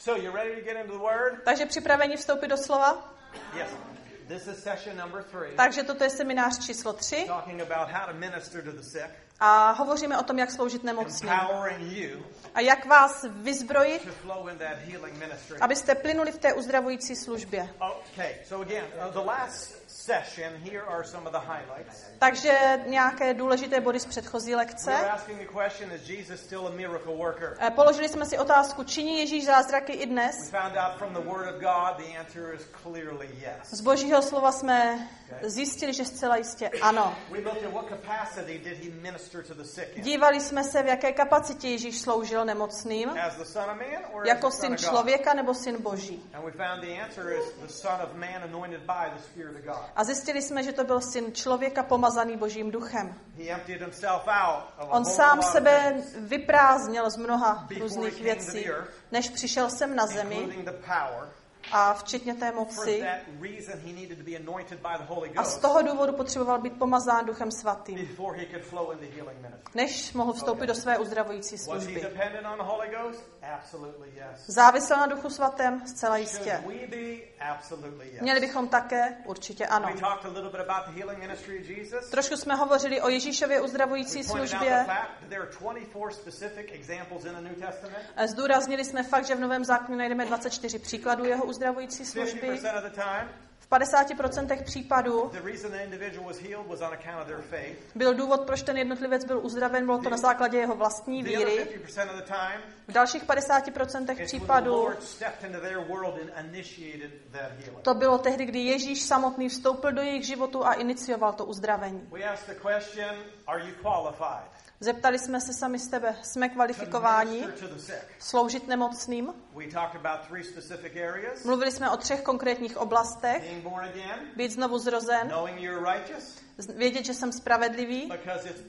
So, you ready to get into the word? Takže připraveni vstoupit do slova? Yes. This is session number 3. Takže toto je seminář číslo 3. Talking about how to minister to the sick. A hovoříme o tom, jak sloužit nemocným. Empowering you A jak vás vyzbrojit, to flow in that healing ministry. abyste plynuli v té uzdravující službě. Okay, so again, the last session, here are some of the highlights. Takže nějaké důležité body z předchozí We're lekce. asking the question, is Jesus still a miracle worker? Položili jsme si otázku, činí Ježíš zázraky i We dnes? found out from the Word of God, the answer is clearly yes. Z Božího slova jsme zjistili, že zcela jistě ano. We looked at what capacity did he minister to the sick in? Dívali jsme se, v jaké kapacitě Ježíš sloužil nemocným, As the Son of Man or as jako the Son syn of God? člověka nebo syn Boží. And we found the answer is the Son of Man anointed by the Spirit of God. A zjistili jsme, že to byl syn člověka pomazaný Božím duchem. He emptied himself out of a On whole sám lot of sebe things, vyprázdnil z mnoha Before různých he came to věcí, the earth, než přišel sem na zemi, including the power. a včetně té For moci. that reason, he needed to be anointed by the Holy A z Ghost toho důvodu potřeboval být pomazán Duchem Svatým, before he could flow in the healing ministry. než mohl vstoupit do své uzdravující Was he služby. dependent on the Holy Ghost? Absolutely yes. Závisel na Duchu Svatém? Zcela jistě. Should we be? Absolutely yes. Měli bychom také? Určitě ano. We talked a little bit about the healing ministry of Jesus. Trošku jsme hovořili o Ježíšově uzdravující We pointed out the službě. fact that there are 24 specific examples in the New Testament. Zdůraznili jsme fakt, že v Novém zákoně najdeme 24 příkladů jeho uzdravující služby. 50% of the time, V 50% případů the reason the individual was healed was on account of their faith. byl důvod, proč ten jednotlivec byl uzdraven, bylo to na základě jeho vlastní The other víry. 50% of the time, V dalších 50% it's when the případů Lord stepped into their world and initiated that healing. to bylo tehdy, kdy Ježíš samotný vstoupil do jejich životu a inicioval to uzdravení. We asked the question, are you qualified Zeptali jsme se sami z tebe, jsme to kvalifikováni minister to the sick? sloužit nemocným? We talked about 3 specific areas. Mluvili jsme o 3 konkrétních oblastech. Being born again, Být znovu zrozen, knowing you're righteous, vědět, že jsem spravedlivý, because it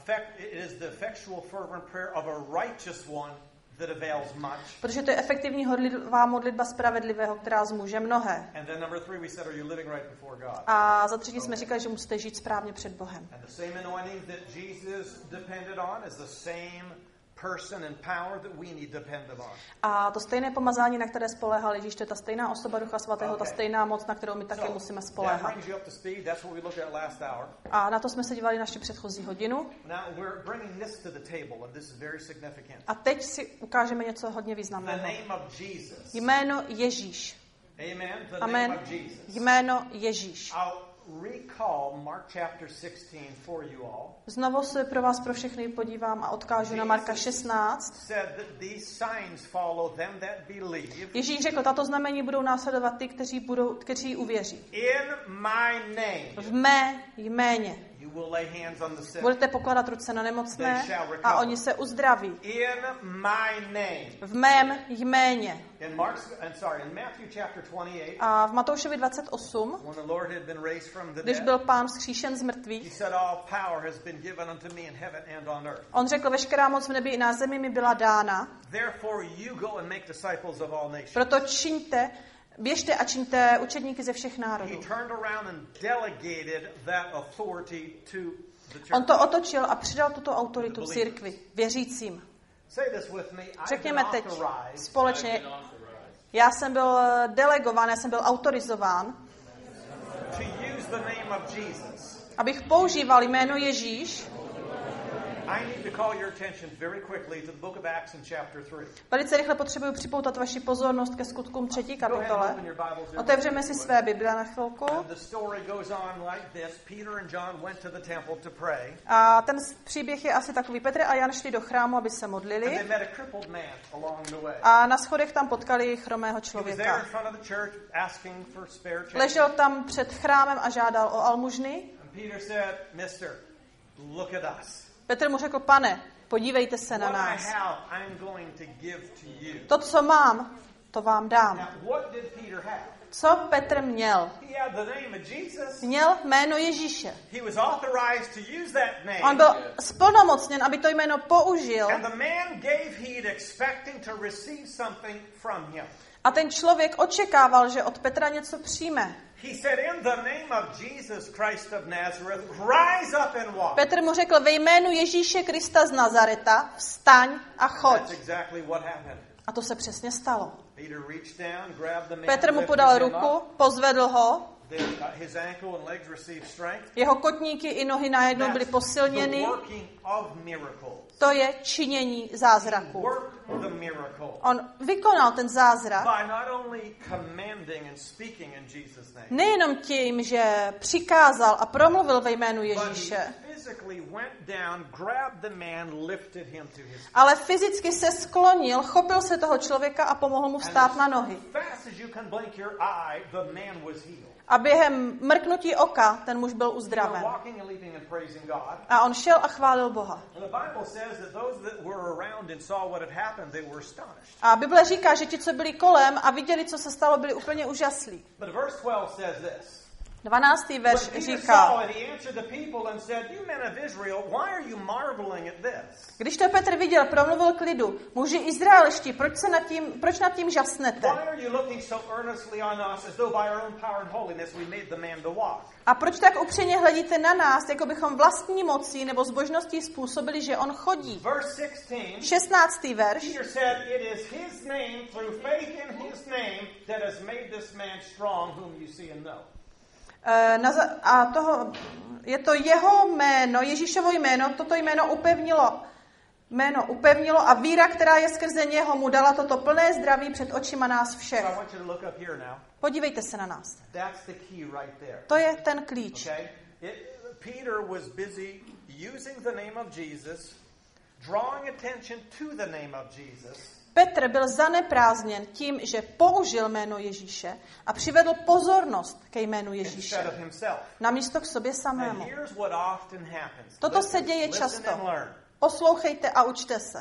is the effectual fervent prayer of a righteous one that avails much. protože to je efektivní horlivá modlitba spravedlivého, která zmůže mnohé. And then number 3 we said, are you living right before God? A za třetí jsme říkali, že musíte žít správně před Bohem. And the same anointing that Jesus depended on is the same person and power that we need dependent on. A to stejné pomazání, na které spoléhal Ježíš, to je ta stejná osoba Ducha Svatého, ta stejná moc, na kterou my také musíme That spoléhat. brings you up to speed. That's what we looked at last hour. A na to jsme se dívali naši předchozí hodinu. Now we're bringing this to the table, and this is very significant. A teď si ukážeme něco hodně The významného. name of Jesus. Jméno Ježíš. Amen. The Amen. name of Jesus. Jméno Ježíš. I'll recall Mark chapter 16 for you all. Znovu se pro vás pro všechny podívám a odkážu na Marka 16. Said that these signs follow them that believe. Ježíš řekl, tato znamení budou následovat ty, kteří uvěří. In my name. V mé jméně. You will lay hands on the sick. Budete pokládat ruce na nemocné a oni se uzdraví. In my name. V mém jméně. In Matthew chapter 28, A v Matoušovi 28, when the Lord had been raised from the když dead, byl Pán vzkříšen z he mrtvých, said, all power has been given unto me in heaven and on earth. on řekl, veškerá moc v nebi i na zemi mi byla dána, Therefore you go and make disciples of all nations. proto běžte a čiňte učedníky ze všech He národů. turned around and delegated that authority to the church. On to otočil a přidal tuto autoritu církvi, věřícím. Say this with me. I've been Řekněme teď authorized společně, já jsem byl delegován, já jsem byl autorizován, to use the name of Jesus. abych používal jméno Ježíš. I need to call your attention very quickly to the book of Acts in chapter 3. Velice rychle potřebuji připoutat vaši pozornost ke Skutkům 3. Go ahead and kapitole. open your Bibles there. Otevřeme si své Bible na chvilku. And the story goes on like this. Peter and John went to the temple to pray. A ten příběh je asi takový. Petr a Jan šli do chrámu, aby se And they modlili. met a crippled man along the way. A na schodech tam potkali chromého He was there in člověka. front of the church asking for spare change. Ležel tam před chrámem a žádal o almužny. And Peter said, Mister, look at us. Petr mu řekl, pane, podívejte se na What I nás. have, I'm going to give to you. To, co mám, to vám dám. Now, what did Peter have? Co Petr měl? He had the name of Jesus. Měl jméno Ježíše. He was authorized to use that name. On byl splnomocněn, aby to jméno použil. And the man gave heed, expecting to receive something from him. A ten člověk očekával, že od Petra něco přijme. He said, in the name of Jesus Christ of Nazareth, rise up and walk. Petr mu řekl, ve jménu Ježíše Krista z Nazareta, vstaň a choď. That's exactly what happened. A to se přesně stalo. Petr mu podal ruku, pozvedl ho. Jeho kotníky i nohy najednou byly posilněny. To je činění zázraku. On vykonal ten zázrak nejenom tím, že přikázal a promluvil ve jménu Ježíše, ale fyzicky se sklonil, chopil se toho člověka a pomohl mu vstát na nohy. A během mrknutí oka ten muž byl uzdraven. A on šel a chválil Boha. A Bible říká, že ti, co byli kolem a viděli, co se stalo, byli úplně úžaslí. 12. verš říká, když to Petr viděl, promluvil k lidu, muži izraelští, proč nad tím žasnete? A proč tak upřeně hledíte na nás, jako bychom vlastní mocí nebo zbožností způsobili, že on chodí? 16. verš. Je to jeho jméno, Ježíšovo jméno, toto jméno upevnilo a víra, která je skrze něho, mu dala toto plné zdraví před očima nás všech. Podívejte se na nás. To je ten klíč. Peter was busy using the name of Jesus, drawing attention to the name of Jesus. Petr byl zaneprázdněn tím, že použil jméno Ježíše a přivedl pozornost ke jménu Ježíše namísto k sobě samému. Toto se děje často. Poslouchejte a učte se.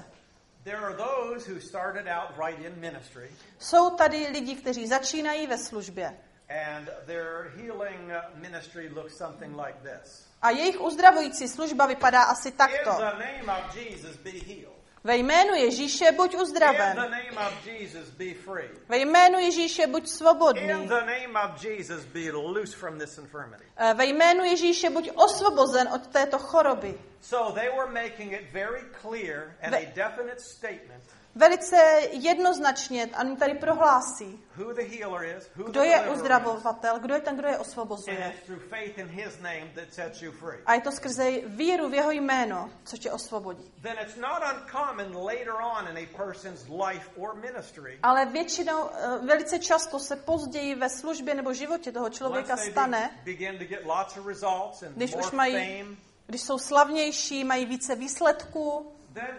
Jsou tady lidi, kteří začínají ve službě. A jejich uzdravující služba vypadá asi takto. Ve jménu Ježíše buď uzdraven. Ve jménu Ježíše buď svobodný. Ve jménu Ježíše buď osvobozen od této choroby. Velice jednoznačně oni tady prohlásí, kdo je uzdravovatel, kdo je ten, kdo je osvobozuje. A je to skrze víru v jeho jméno, co tě osvobodí. Ale většinou, velice často se později ve službě nebo životě toho člověka stane, když jsou slavnější, mají více výsledků,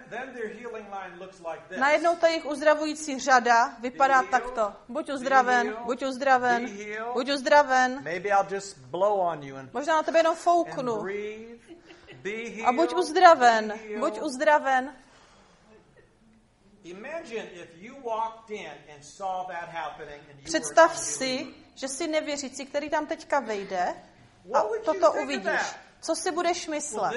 najednou ta jejich uzdravující řada vypadá takto. Buď uzdraven, buď uzdraven, buď uzdraven. Možná na tebe jenom fouknu. A buď uzdraven, buď uzdraven. Představ si, že jsi nevěřící, který tam teďka vejde a toto uvidíš. Co si budeš myslet?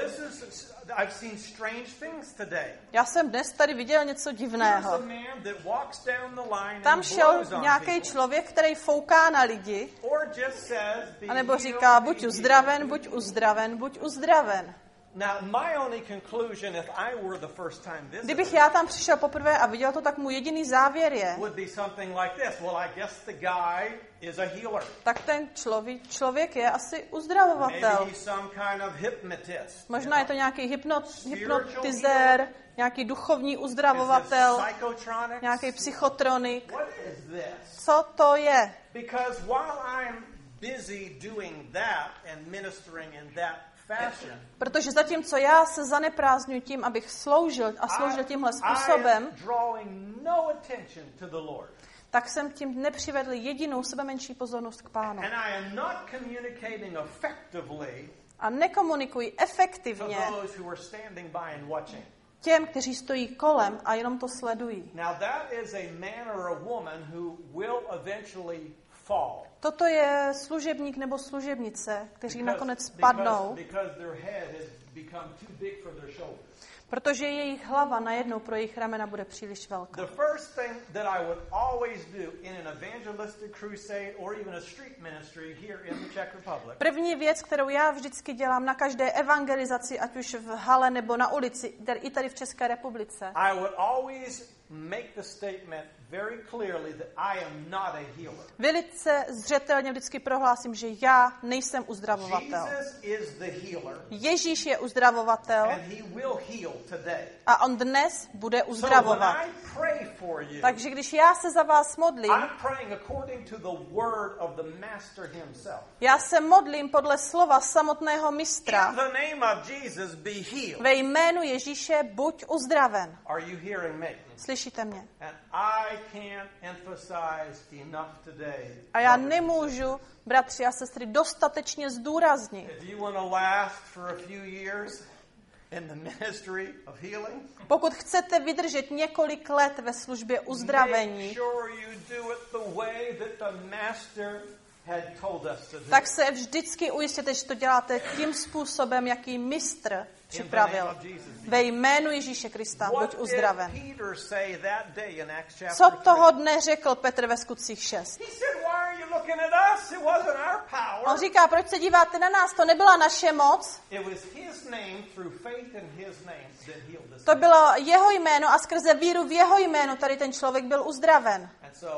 Já jsem dnes tady viděl něco divného. Tam šel nějaký člověk, který fouká na lidi, anebo říká, buď uzdraven, buď uzdraven, buď uzdraven. Kdybych já tam přišel poprvé a viděl to, tak můj jediný závěr je, tak ten člověk je asi uzdravovatel. Možná je to nějaký hypnotizér, nějaký duchovní uzdravovatel, nějaký psychotronik. Co to je? Protože zatímco já se zaneprázdňuji tím, abych sloužil tímhle způsobem, tak jsem tím nepřivedl jedinou sebemenší pozornost k Pánu. A nekomunikuji efektivně těm, kteří stojí kolem a jenom to sledují. Toto je služebník nebo služebnice, kteří nakonec spadnou, protože jejich hlava najednou pro jejich ramena bude příliš velká. První věc, kterou já vždycky dělám na každé evangelizaci, ať už v hale nebo na ulici, i tady v České republice, Velice zřetelně vždycky prohlásím, že já nejsem uzdravovatel. Ježíš je uzdravovatel a on dnes bude uzdravovat. Takže když já se za vás modlím, já se modlím podle slova samotného mistra. Ve jménu Ježíše buď uzdraven. Slyšíte mě? A já nemůžu, bratři a sestry, dostatečně zdůraznit. Pokud chcete vydržet několik let ve službě uzdravení, tak se vždycky ujistěte, že to děláte tím způsobem, jaký mistr připravil. Ve jménu Ježíše Krista buď uzdraven. Co toho dne řekl Petr ve Skutcích 6? On říká, proč se díváte na nás? To nebyla naše moc. To bylo jeho jméno a skrze víru v jeho jméno tady ten člověk byl uzdraven.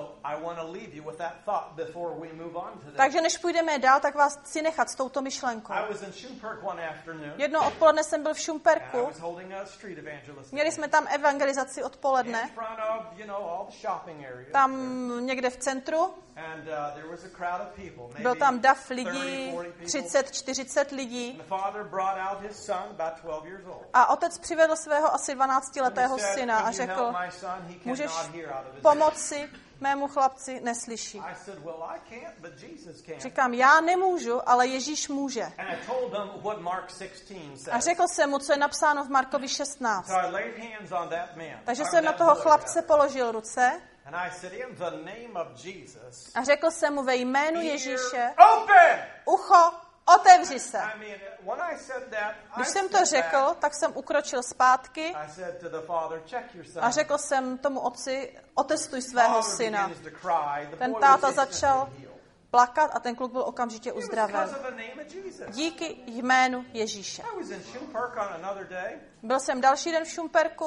Takže než půjdeme dál, tak vás chci nechat s touto myšlenkou. Jedno odpoledne jsem byl v Šumperku. Měli jsme tam evangelizaci odpoledne. Tam někde v centru. Byl tam dav lidí, 30-40 lidí. A otec přivedl svého asi 12letého syna a řekl, můžeš pomoci, mému chlapci neslyší. Říkám, já nemůžu, ale Ježíš může. A řekl jsem mu, co je napsáno v Markovi 16. Takže jsem na toho chlapce položil ruce a řekl jsem mu ve jménu Ježíše, ucho, otevři se. Když jsem to řekl, tak jsem ukročil zpátky a řekl jsem tomu otci, otestuj svého syna. Ten táta začal plakat a ten kluk byl okamžitě uzdraven. Díky jménu Ježíše. Byl jsem další den v Šumperku.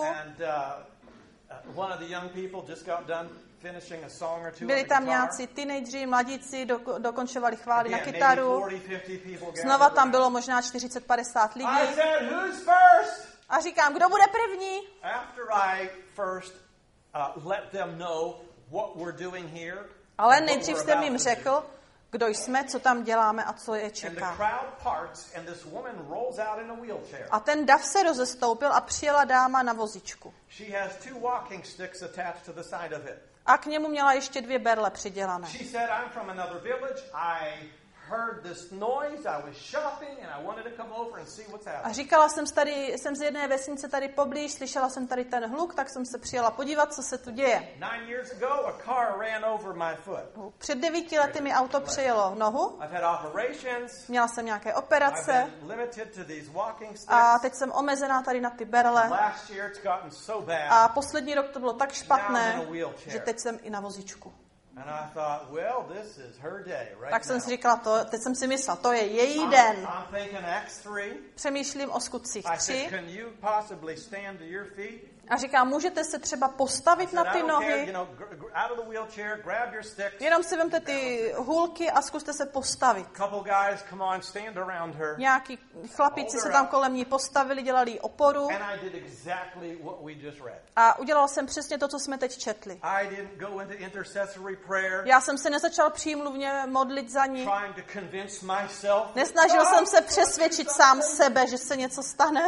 Byli tam nějací teenageři, mladíci, dokončovali chvály na kytaru. Znova tam bylo možná 40-50 lidí. A říkám, kdo bude první? Ale nejdřív jsem jim řekl, kdo jsme, co tam děláme a co je čeká. A ten dav se rozestoupil a přijela dáma na vozičku. A k němu měla ještě 2 berle přidělané. A říkala jsem z jedné vesnice tady poblíž, slyšela jsem tady ten hluk, tak jsem se přijela podívat, co se tu děje. Před 9 lety mi auto přejelo nohu. Měla jsem nějaké operace. A teď jsem omezená tady na ty berle. A poslední rok to bylo tak špatné, že teď jsem i na vozíčku. Tak jsem si říkala, teď jsem si myslela, to je její den. Přemýšlím o Skutcích 3. A říkám, můžete se třeba postavit na ty nohy? Jenom si vemte ty hůlky a zkuste se postavit. Nějaký chlapíci se tam kolem ní postavili, dělali jí oporu. A udělal jsem přesně to, co jsme teď četli. Já jsem se nezačal přímluvně modlit za ní. Nesnažil jsem se přesvědčit sám sebe, že se něco stane.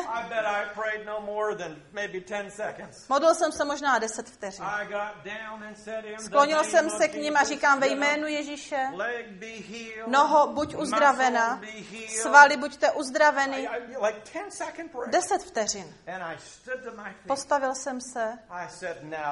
Modlil jsem se možná 10 vteřin. Sklonil jsem se k ním a říkám ve jménu Ježíše, noho, buď uzdravena, svaly, buďte uzdraveny. 10 vteřin. Postavil jsem se,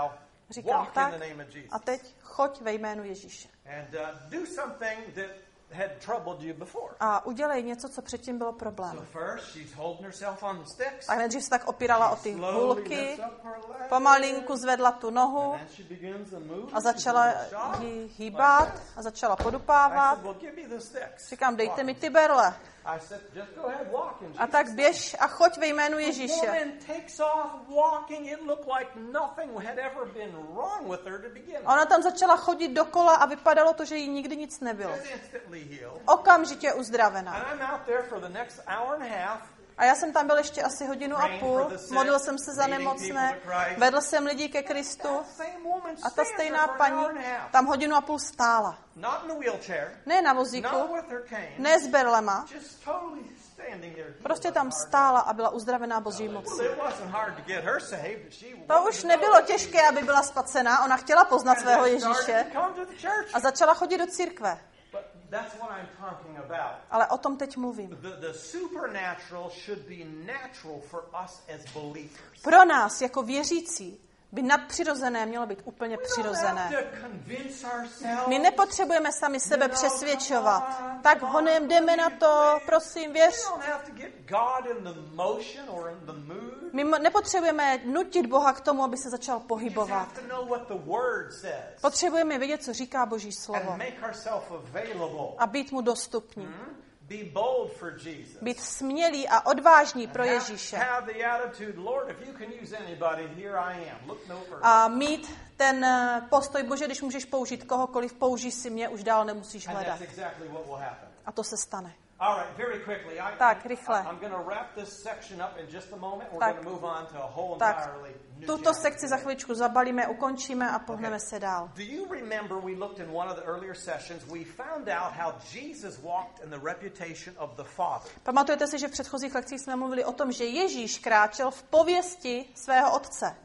říkám tak, a teď choď ve jménu Ježíše. had troubled you before. A udělej něco, co předtím bylo problém. So first she's holding herself on the sticks. Tak nejdřív se tak opírala o ty hůlky, pomalinku zvedla tu nohu a začala ji hýbat a začala podupávat. Říkám, dejte mi ty berle. A tak běž a choď ve jménu Ježíše. Ona tam začala chodit dokola a vypadalo to, že jí nikdy nic nebylo. Okamžitě uzdravená. A já jsem tam byl ještě asi 1,5 hodiny, modlil jsem se za nemocné, vedl jsem lidi ke Kristu a ta stejná paní tam 1,5 hodiny stála. Ne na vozíku, ne s berlema, prostě tam stála a byla uzdravená Boží mocí. To už nebylo těžké, aby byla spacená, ona chtěla poznat svého Ježíše a začala chodit do církve. Ale o tom teď mluvím. Pro nás jako věřící by nadpřirozené mělo být úplně přirozené. My nepotřebujeme sami sebe přesvědčovat. Tak honem, jdeme na to, prosím, věř. My nepotřebujeme nutit Boha k tomu, aby se začal pohybovat. Potřebujeme vědět, co říká Boží slovo. A být mu dostupní. Být smělý a odvážný pro Ježíše. A mít ten postoj, Bože, když můžeš použít kohokoliv, použij si mě, už dál nemusíš hledat. A to se stane. Tak, rychle. Tak, tuto sekci za chvíličku zabalíme, ukončíme a pohneme se dál. Pamatujete si, že v předchozích lekcích jsme mluvili o tom, že Ježíš kráčel v pověsti svého otce.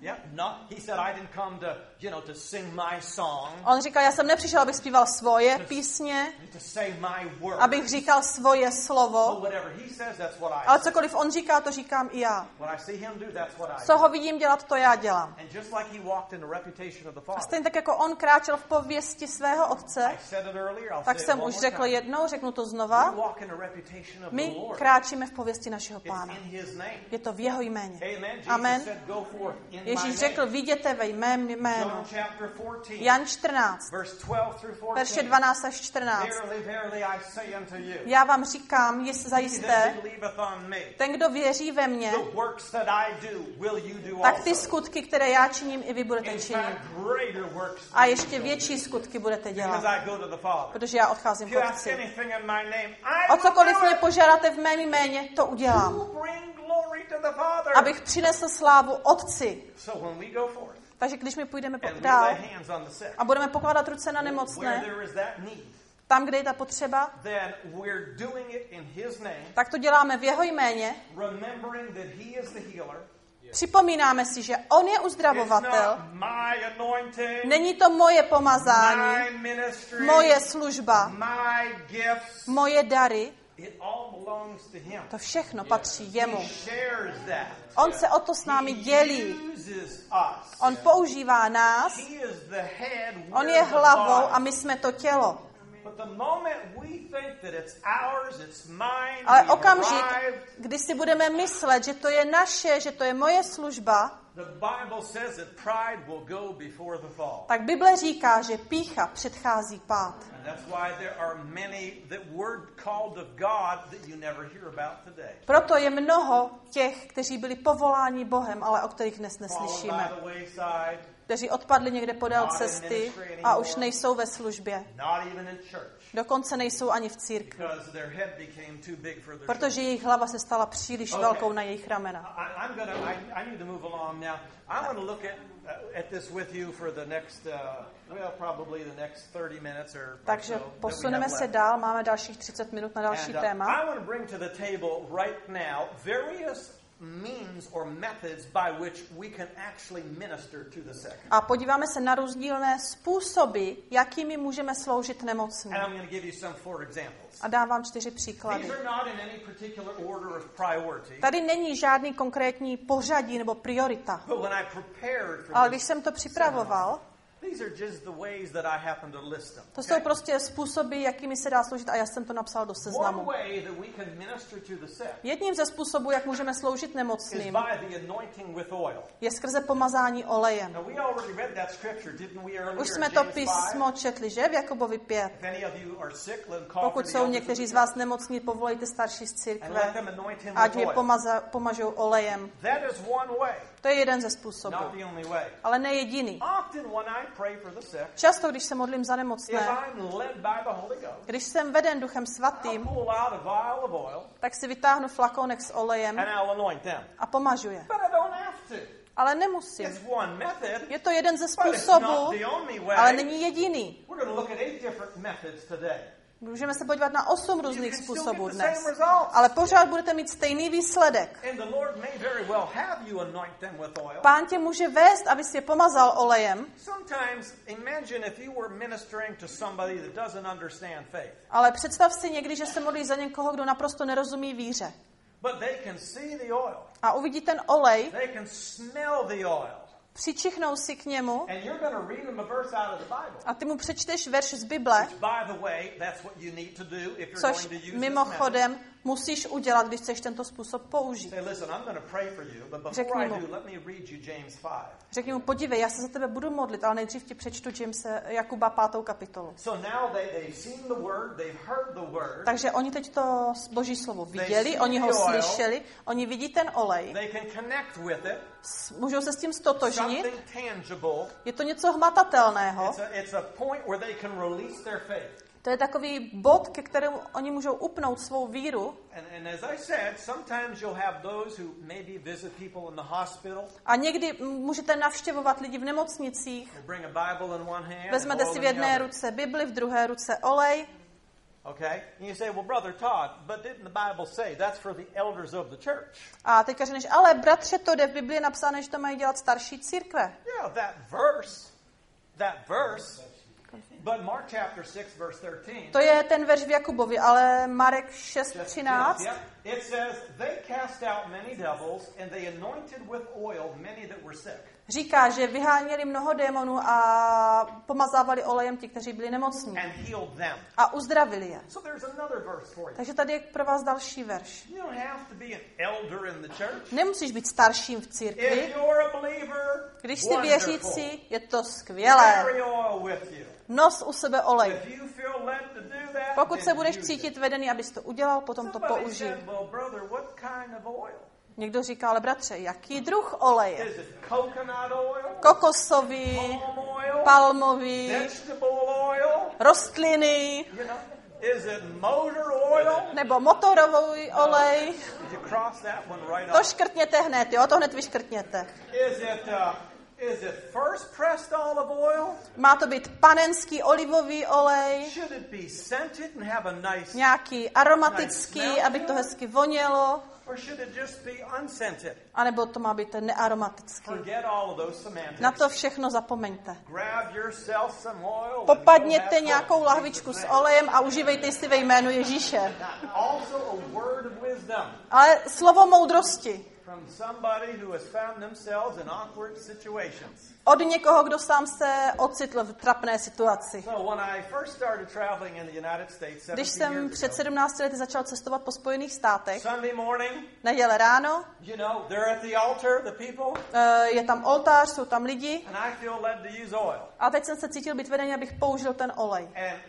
On říkal, já jsem nepřišel, abych zpíval svoje písně, abych říkal svoje slovo, ale cokoliv on říká, to říkám i já. Co ho vidím dělat, to já dělám. A stejně tak, jako on kráčel v pověsti svého otce, tak jsem už řekl jednou, řeknu to znova, my kráčíme v pověsti našeho Pána. Je to v jeho jméně. Amen. Ježíš řekl, viděte ve jmém jménu. Jan 14, verše 12 až 14. Já vám říkám, zajisté, ten, kdo věří ve mě, tak ty skutky, které já činím, i vy budete činit. A ještě větší skutky budete dělat. Protože já odcházím k Otci. O cokoliv mě požádáte v mém jméně, to udělám. Abych přinesl slávu Otci. Takže když my půjdeme dál a budeme pokládat ruce na nemocné, tam, kde je ta potřeba, tak to děláme v jeho jméně. Připomínáme si, že on je uzdravovatel. Není to moje pomazání, moje služba, moje dary. To všechno patří jemu. On se o to s námi dělí. On používá nás. On je hlavou a my jsme to tělo. Ale okamžik, kdy si budeme myslet, že to je naše, že to je moje služba, tak Bible říká, že pýcha předchází pád. Proto je mnoho těch, kteří byli povoláni Bohem, ale o kterých dnes neslyšíme. Kteří odpadli někde podél cesty a už nejsou ve službě. Dokonce nejsou ani v církvi. Protože jejich hlava se stala příliš velkou na jejich ramena. Takže posuneme se dál, máme dalších 30 minut na další téma. A podíváme se na rozdílné způsoby, jakými můžeme sloužit nemocným. A dám vám 4 příklady. Tady není žádný konkrétní pořadí nebo priorita. Ale když jsem to připravoval, To jsou prostě způsoby, jakými se dá sloužit, a já jsem to napsal do seznamu. Jedním ze způsobů, jak můžeme sloužit nemocným, je skrze pomazání olejem. Už jsme to písmo četli, že? V Jakobovi 5. Pokud jsou někteří z vás nemocní, povolejte starší z církve, ať je pomažou olejem. To je jeden ze způsobů, ale ne jediný. Často, když se modlím za nemocné, když jsem veden Duchem Svatým, tak si vytáhnu flakonek s olejem a pomažu je. Ale nemusím. Je to jeden ze způsobů, ale není jediný. Můžeme se podívat na 8 různých způsobů dnes. Ale pořád budete mít stejný výsledek. Pán tě může vést, abys je pomazal olejem. Ale představ si někdy, že se modlíš za někoho, kdo naprosto nerozumí víře. A uvidí ten olej, přičichnou si k němu a ty mu přečteš verš z Bible, což mimochodem musíš udělat, když chceš tento způsob použít. Řekni mu, podívej, já se za tebe budu modlit, ale nejdřív ti přečtu Jakuba 5. kapitolu. Takže oni teď to Boží slovo viděli, oni ho slyšeli, oni vidí ten olej, můžou se s tím stotožnit, je to něco hmatatelného. To je takový bod, ke kterému oni můžou upnout svou víru. A někdy můžete navštěvovat lidi v nemocnicích. Vezmete si v jedné ruce Bibli, v druhé ruce olej. Okay? And you say, well, Brother Todd, but didn't the Bible say that's for the elders of the church? A teďka řekneš, ale bratře, to jde v Biblii je napsáno, že to mají dělat starší církve. Yeah, that verse. But Mark chapter 6 verse 13. To je ten verš v Jakubovi, ale Marek 6:13. It says they cast out many devils and they anointed with oil many that were sick. Říká, že vyháněli mnoho démonů a pomazávali olejem ti, kteří byli nemocní. A uzdravili je. Takže tady je pro vás další verš. Nemusíš být starším v církvi. Když jsi věřící, je to skvělé. Nos u sebe olej. Pokud se budeš cítit vedený, abys to udělal, potom to použij. Někdo říká, ale bratře, jaký druh oleje? Kokosový, palmový, rostliny, nebo motorový olej. To škrtněte hned, jo, to hned vyškrtněte. Má to být panenský olivový olej, nějaký aromatický, aby to hezky vonělo. A nebo to má být nearomatický. Na to všechno zapomeňte. Popadněte nějakou lahvičku s olejem a užívejte si ve jménu Ježíše. Ale slovo moudrosti. Od někoho, kdo sám se ocitl v trapné situaci. Když jsem před 17 lety začal cestovat po Spojených státech, neděle ráno, je tam oltář, jsou tam lidi, a teď jsem se cítil být vedený, abych použil ten olej.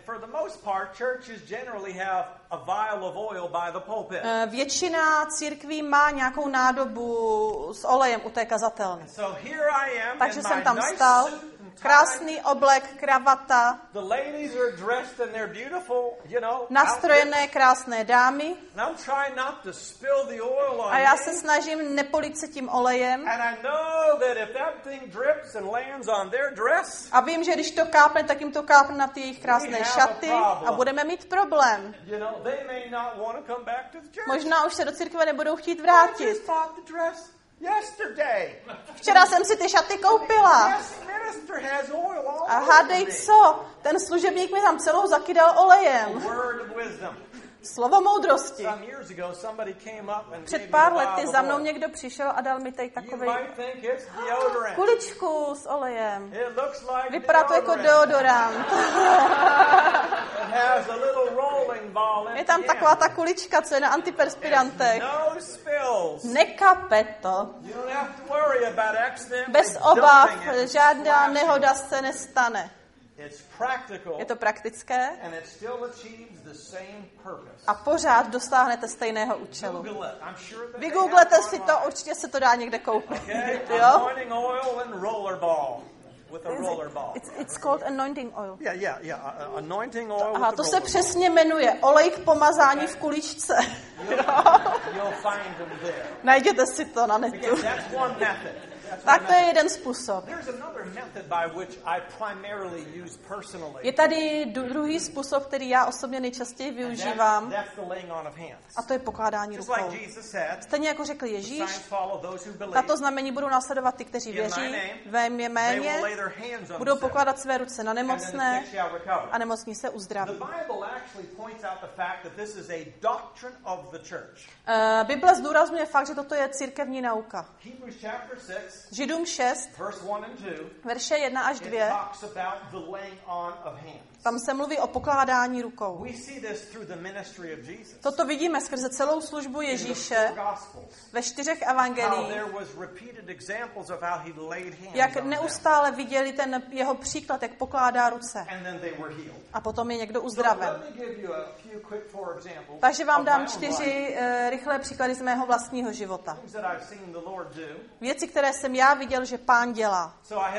Většina církví má nějakou nádobu s olejem u té kazatelny. Takže jsem tam stál, krásný oblek, kravata, nastrojené krásné dámy, a já se snažím nepolit se tím olejem. A vím, že když to kápne, tak jim to kápne na ty jejich krásné šaty a budeme mít problém. Možná už se do církve nebudou chtít vrátit. Včera jsem si ty šaty koupila. A hádej co? Ten služebník mi tam celou zakydal olejem. Slovo moudrosti. Před pár lety za mnou někdo přišel a dal mi tady takový kuličku s olejem. Vypadá to jako deodorant. Je tam taková ta kulička, co je na antiperspirantech. Nekape to. Bez obav, žádná nehoda se nestane. Je to praktické a pořád dosáhnete stejného účelu. Vygooglete si to, určitě se to dá někde koupit. Jo? It's called anointing oil. Anointing oil. Aha, to se přesně jmenuje olej k pomazání v kuličce. Najděte si to na netu. Tak to je jeden způsob. Je tady druhý způsob, který já osobně nejčastěji využívám. A to je pokládání rukou. Stejně jako řekl Ježíš, tato znamení budou následovat ty, kteří věří. Ve mé jméně budou pokládat své ruce na nemocné a nemocní se uzdraví. Bible zdůrazňuje fakt, že toto je církevní nauka. Židům 6, verše 1 až 2, tam se mluví o pokládání rukou. Toto vidíme skrze celou službu Ježíše ve 4 evangelích, jak neustále viděli ten jeho příklad, jak pokládá ruce. A potom je někdo uzdraven. Takže vám dám 4 rychlé příklady z mého vlastního života. Věci, které jsem já viděl, že Pán dělá.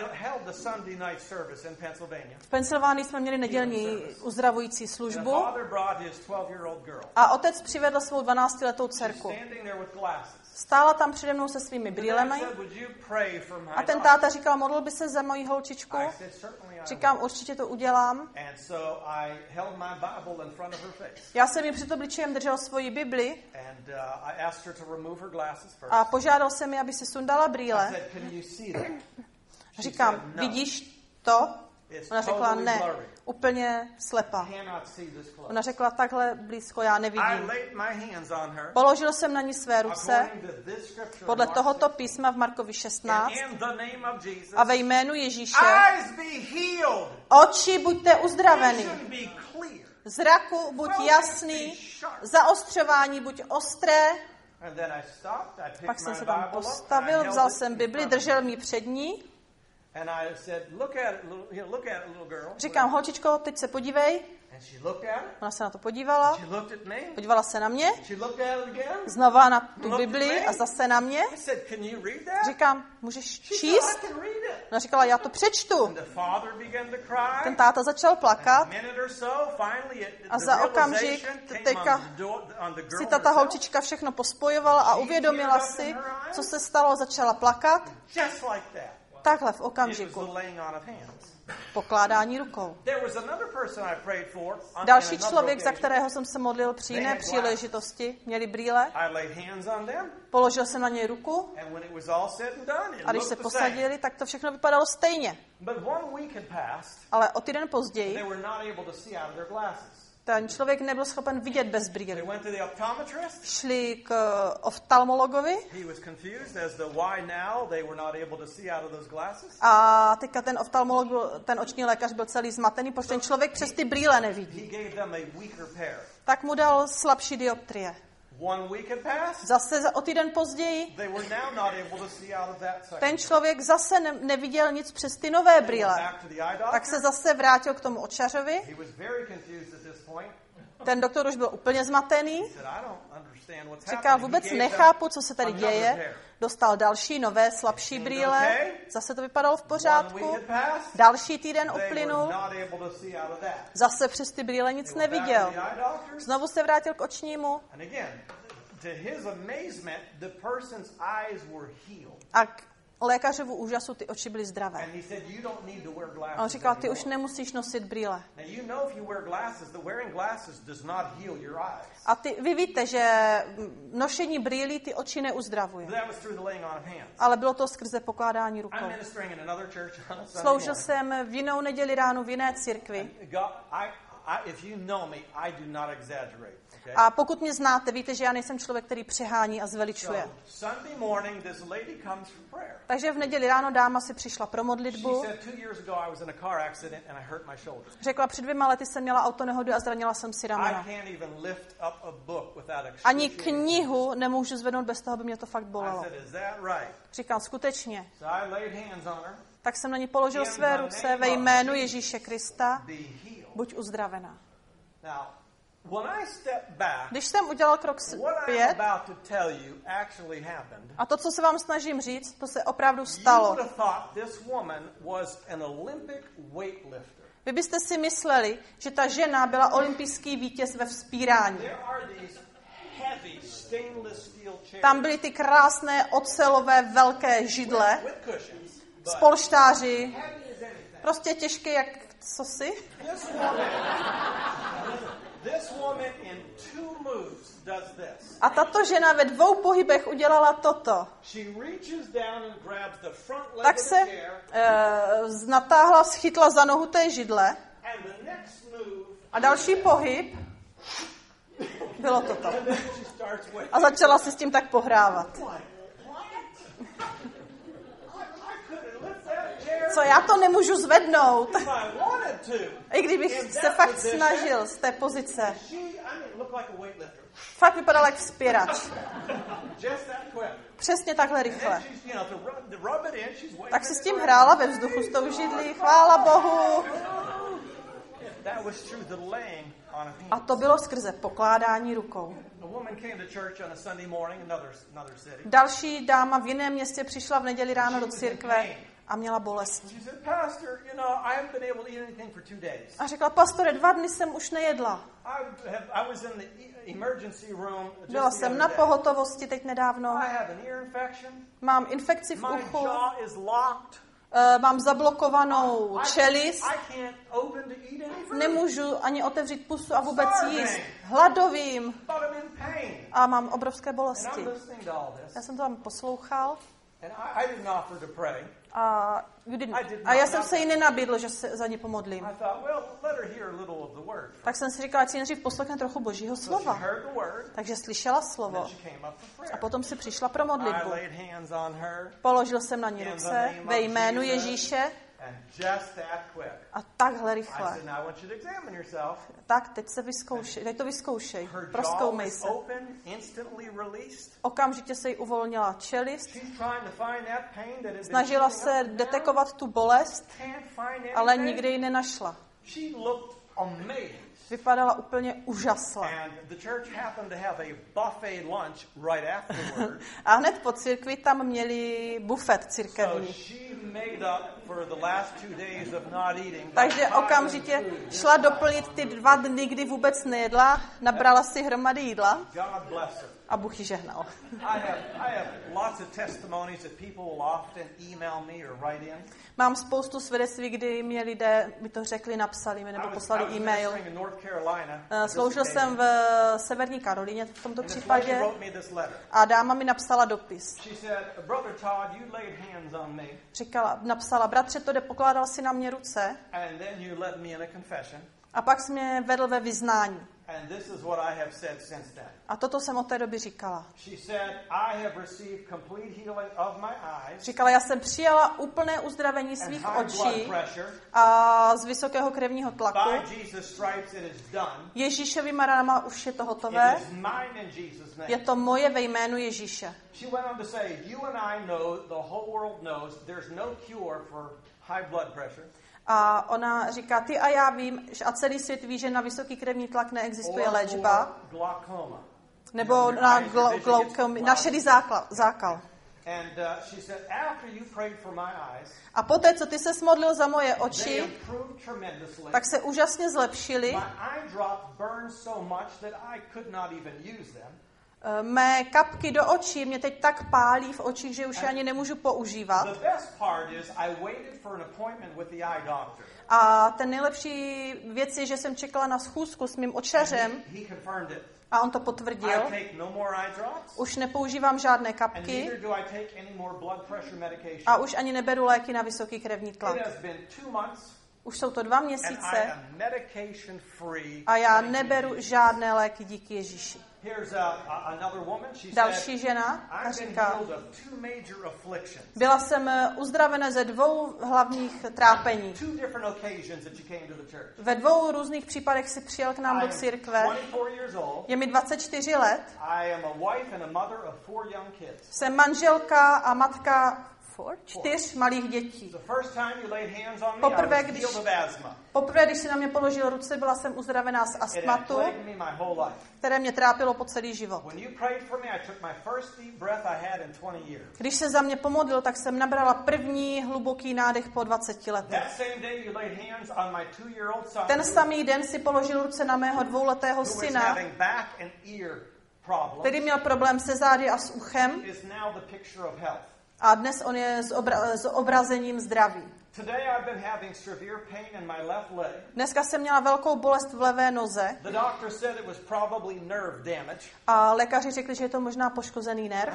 V Pensylvánii jsme měli nedělní uzdravující službu a otec přivedl svou 12letou dcerku. Stála tam přede mnou se svými brýlemi a ten táta říkal, modlil by se za moji holčičku? Říkám, určitě to udělám. Já jsem jí před obličejem držel svoji Bibli a požádal jsem ji, aby si sundala brýle. Říkám, vidíš to? Ona řekla, ne, úplně slepá. Ona řekla, takhle blízko já nevidím. Položil jsem na ní své ruce podle tohoto písma v Markovi 16 a ve jménu Ježíše oči buďte uzdraveny, zraku buď jasný, zaostřování buď ostré. Pak jsem se tam postavil, vzal jsem Bibli, držel mi před ní. Říkám, holčičko, teď se podívej. Ona se na to podívala. Podívala se na mě. Znova na tu Bibli a zase na mě. Říkám, můžeš číst? Ona říkala, já to přečtu. Ten táta začal plakat a za okamžik teďka si ta holčička všechno pospojovala a uvědomila si, co se stalo, začala plakat. Takhle v okamžiku. Pokládání rukou. Další člověk, za kterého jsem se modlil při jiné příležitosti, měli brýle. Položil jsem na něj ruku a když se posadili, tak to všechno vypadalo stejně. Ale o týden později ten člověk nebyl schopen vidět bez brýlí. Šli k oftalmologovi a teďka ten oftalmolog, ten oční lékař byl celý zmatený, protože ten člověk přes ty brýle nevidí. Tak mu dal slabší dioptrie. Zase o týden později ten člověk zase neviděl nic přes ty nové brýle. Tak se zase vrátil k tomu očařovi. Ten doktor už byl úplně zmatený. Říkal, vůbec nechápu, co se tady děje. Dostal další, nové, slabší brýle. Zase to vypadalo v pořádku. Další týden uplynul. Zase přes ty brýle nic neviděl. Znovu se vrátil k očnímu. A k lékařovu úžasu ty oči byly zdravé. A on říkal, ty už nemusíš nosit brýle. A vy víte, že nošení brýlí ty oči neuzdravuje. Ale bylo to skrze pokládání rukou. Sloužil jsem v jinou neděli ráno v jiné církvi. if you know me, I do not exaggerate. Okay? A pokud mě znáte, víte, že já nejsem člověk, který přehání a zveličuje. Sunday morning, this lady comes for prayer. Takže v neděli ráno dáma si přišla pro modlitbu. Řekla, před 2 lety jsem měla autonehodu a zranila jsem si rameno. Ani knihu nemůžu zvednout bez toho, aby mě to fakt bolelo. Říkám, skutečně. Tak jsem na ní položil své ruce ve jménu Ježíše Krista. Buď uzdravena. Když jsem udělal krok zpět, a to, co se vám snažím říct, to se opravdu stalo. Vy byste si mysleli, že ta žena byla olympijský vítěz ve vzpírání. Tam byly ty krásné ocelové velké židle s polštáři, prostě těžké jak cosi. A tato žena ve 2 pohybech udělala toto. Tak se natáhla, schytla za nohu té židle a další pohyb bylo toto. A začala se s tím tak pohrávat. Co, já to nemůžu zvednout. I kdybych se fakt snažil z té pozice. Fakt vypadala jak vzpěrač. Přesně takhle rychle. Tak si s tím hrála ve vzduchu s tou židlí. Chvála Bohu. A to bylo skrze pokládání rukou. Další dáma v jiném městě přišla v neděli ráno do církve a měla bolest. A řekla, pastore, 2 dny jsem už nejedla. Byla jsem na pohotovosti teď nedávno. Mám infekci v uchu. Mám zablokovanou čelist. Nemůžu ani otevřít pusu a vůbec jíst. Hladovím. A mám obrovské bolesti. Já jsem to tam poslouchal. A já jsem se jí nenabídl, že se za ní pomodlím. Tak jsem si říkala, ať si nejdřív poslechne trochu Božího slova. Takže slyšela slovo. A potom si přišla pro modlitbu. Položil jsem na ní ruce ve jménu Ježíše. A takhle rychle. Tak, teď to vyzkoušej. Prozkoumej se. Okamžitě se jí uvolnila čelist. Snažila se detekovat tu bolest, ale nikdy ji nenašla. Vypadala úplně úžasle. A hned po církvi tam měli bufet církevní. Takže okamžitě šla doplnit ty 2 dny, kdy vůbec nejedla, nabrala si hromady jídla a Bůh ji žehnal. Mám spoustu svědectví, kdy mě lidé mi to řekli, napsali mi nebo poslali e-mail. Sloužil jsem v Severní Karolíně v tomto případě a dáma mi napsala dopis. Napsala, bratře, to pokládal si na mě ruce a pak jsi mě vedl ve vyznání. A toto jsem od té doby říkala. Říkala, já jsem přijala úplné uzdravení svých očí a z vysokého krevního tlaku. Ježíšovýma ranama už je to hotové. Je to moje ve jménu Ježíše. A ona říká, ty a já vím, a celý svět ví, že na vysoký krevní tlak neexistuje léčba. Nebo na šedý zákal. A poté, co ty se modlil za moje oči, tak se úžasně zlepšily. Mé kapky do očí mě teď tak pálí v očích, že už je ani nemůžu používat. A ten nejlepší věc je, že jsem čekala na schůzku s mým očařem a on to potvrdil. Už nepoužívám žádné kapky a už ani neberu léky na vysoký krevní tlak. Už jsou to 2 měsíce a já neberu žádné léky díky Ježíši. Další žena a říká, byla jsem uzdravena ze 2 hlavních trápení. Ve 2 různých případech si přijel k nám do církve. Je mi 24 let. Jsem manželka a matka 4 malých dětí. Poprvé, když si na mě položil ruce, byla jsem uzdravená z astmatu, které mě trápilo po celý život. Když se za mě pomodlil, tak jsem nabrala první hluboký nádech po 20 letech. Ten samý den si položil ruce na mého 2letého syna, který měl problém se zády a s uchem. A dnes on je s obrazením zdraví. Dneska jsem měla velkou bolest v levé noze. A lékaři řekli, že je to možná poškozený nerv.